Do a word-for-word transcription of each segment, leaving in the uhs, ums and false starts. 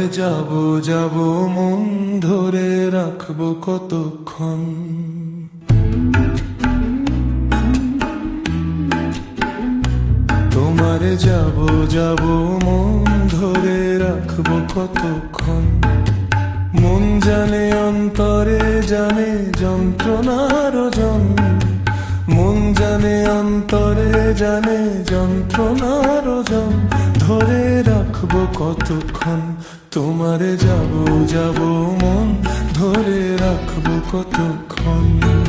যাব যাব মন ধরে রাখবো কতক্ষণ। তোমারে যাব যাব মন ধরে রাখবো কতক্ষণ। মন জানে অন্তরে জানে যন্ত্রণার ওজন, মন জানে অন্তরে জানে যন্ত্রণার ওজন। ধরে রাখবো কতক্ষণ, তোমারে যাব যাব মন ধরে রাখবো কতক্ষণ।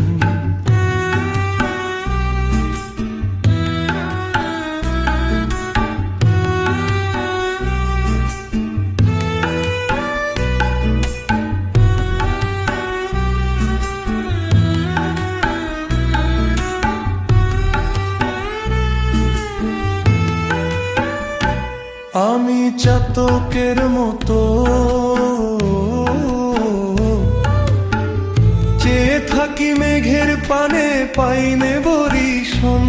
আমি চাতকের মতো চেয়ে থাকি মেঘের পানে, পাইনে বরিশন।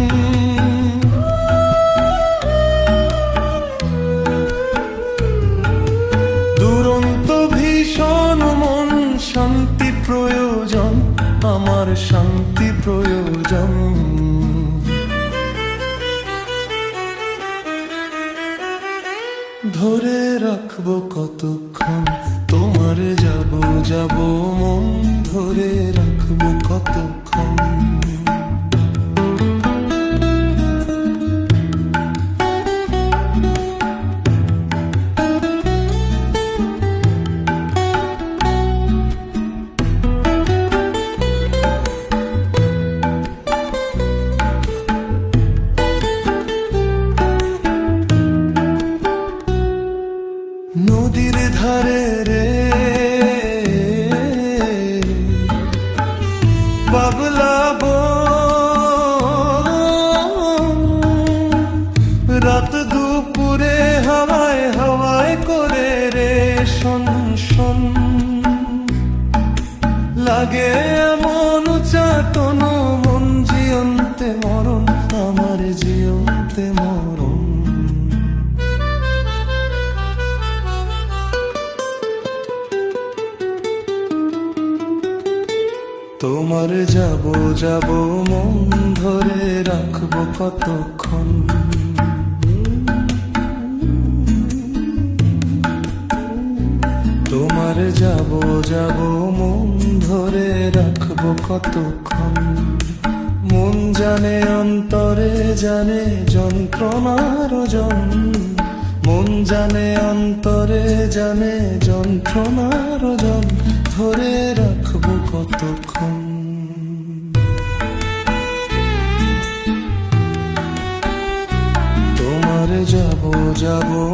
দুরন্ত ভীষণ মন শান্তি প্রয়োজন, আমার শান্তি প্রয়োজন। ধরে রাখবো কতক্ষণ, তোমারে যাব যাব মন ধরে রাখবো কতক্ষণ। নদীর ধারে রে বাবলা বন, রাত দুপুরে হাওয়ায় হাওয়ায় করে রে শোন শোন। লাগে এমন চাতন মন জিয়ন্তে মরণ, আমার জিয়ন্তে মরণ। তোমারে যাব যাব মন ধরে রাখবো কতক্ষণ। তোমারে যাব যাব মন ধরে রাখবো কতক্ষণ। মন জানে অন্তরে জানে যন্ত্রণার ওজন, মন জানে অন্তরে জানে যন্ত্রণার ওজন। ধরে রাখবো কতক্ষণ। তোমারে যাব যাব